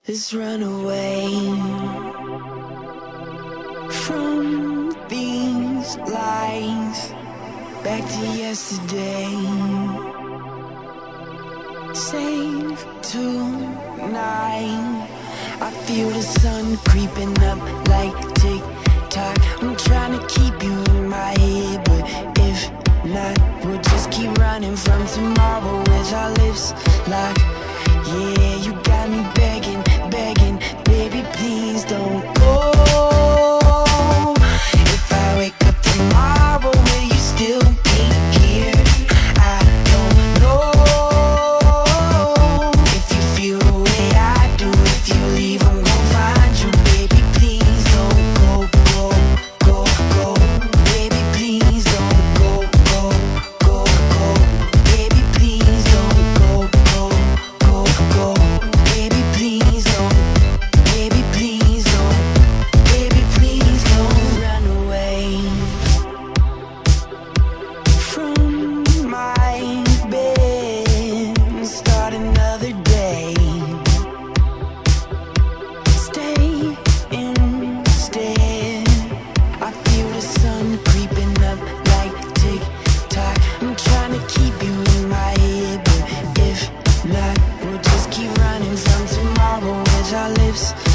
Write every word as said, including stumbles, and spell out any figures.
Let's run away from these lies, back to yesterday. Save tonight. I feel the sun creeping up like tick-tock. I'm trying to keep you in my head, but if not, we'll just keep running from tomorrow with our lips locked. Yeah, you got me begging, begging, baby, please don't go. If I wake up tomorrow, will you still be here? I don't know. If you feel the way I do, if you leave, I'm gonna find you, baby, please don't go, go, go, go. Baby, please don't go, go, go, go. Baby, please don't go, go, go, go. Baby, please don't. Baby, please don't. Baby, please don't run away from my bed and start another day. Stay instead. I feel the sun creeping up like tick-tock. I'm trying to keep you in my head, but if not, we'll just keep running from tomorrow with our lips